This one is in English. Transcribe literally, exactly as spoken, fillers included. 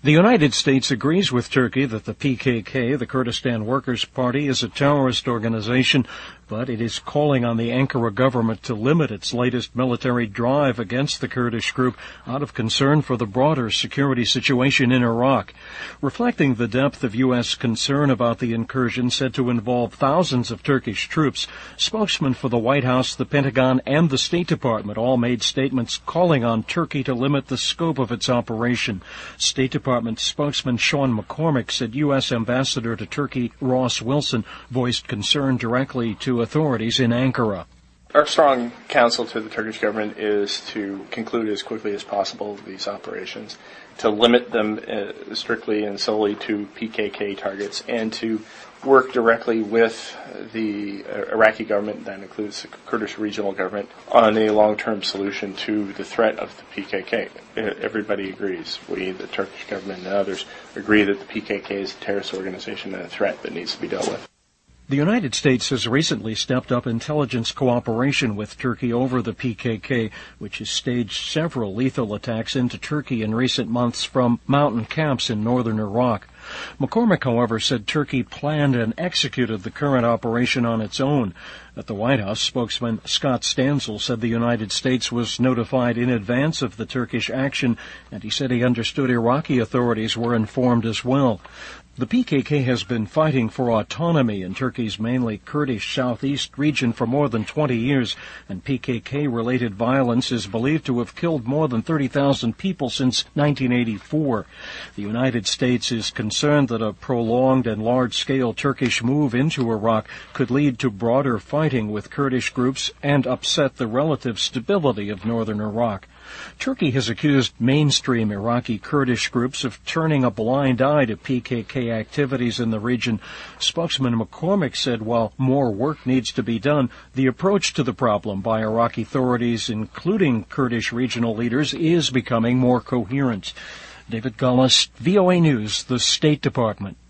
The United States agrees with Turkey that the P K K, the Kurdistan Workers' Party, is a terrorist organization, but it is calling on the Ankara government to limit its latest military drive against the Kurdish group out of concern for the broader security situation in Iraq. Reflecting the depth of U S concern about the incursion said to involve thousands of Turkish troops, spokesmen for the White House, the Pentagon, and the State Department all made statements calling on Turkey to limit the scope of its operation. State Department spokesman Sean McCormick said U S Ambassador to Turkey Ross Wilson voiced concern directly to authorities in Ankara. Our strong counsel to the Turkish government is to conclude as quickly as possible these operations, to limit them uh, strictly and solely to P K K targets, and to work directly with the uh, Iraqi government, that includes the Kurdish regional government, on a long-term solution to the threat of the P K K. Everybody agrees. We, the Turkish government and others, agree that the P K K is a terrorist organization and a threat that needs to be dealt with. The United States has recently stepped up intelligence cooperation with Turkey over the P K K, which has staged several lethal attacks into Turkey in recent months from mountain camps in northern Iraq. McCormick, however, said Turkey planned and executed the current operation on its own. At the White House, spokesman Scott Stanzel said the United States was notified in advance of the Turkish action, and he said he understood Iraqi authorities were informed as well. The P K K has been fighting for autonomy in Turkey's mainly Kurdish southeast region for more than twenty years, and P K K-related violence is believed to have killed more than thirty thousand people since nineteen eighty-four. The United States is concerned that a prolonged and large-scale Turkish move into Iraq could lead to broader fighting with Kurdish groups and upset the relative stability of northern Iraq. Turkey has accused mainstream Iraqi Kurdish groups of turning a blind eye to P K K activities in the region. Spokesman McCormick said while more work needs to be done, the approach to the problem by Iraqi authorities, including Kurdish regional leaders, is becoming more coherent. David Gullis, V O A News, the State Department.